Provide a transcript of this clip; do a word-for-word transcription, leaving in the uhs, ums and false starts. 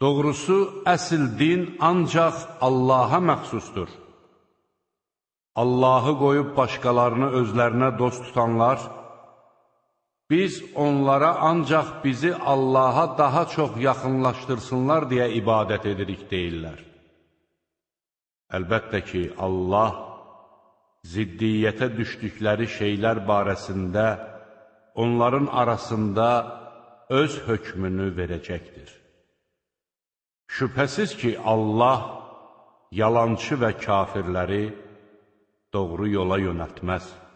Doğrusu, əsl din ancaq Allaha məxsusdur. Allahı qoyub başqalarını özlərinə dost tutanlar, biz onlara ancaq bizi Allaha daha çox yaxınlaşdırsınlar deyə ibadət edirik deyirlər. Əlbəttə ki, Allah ziddiyyətə düşdükləri şeylər barəsində onların arasında öz hökmünü verəcəkdir. Şübhəsiz ki, Allah yalançı və kafirləri doğru yola yönəltməz.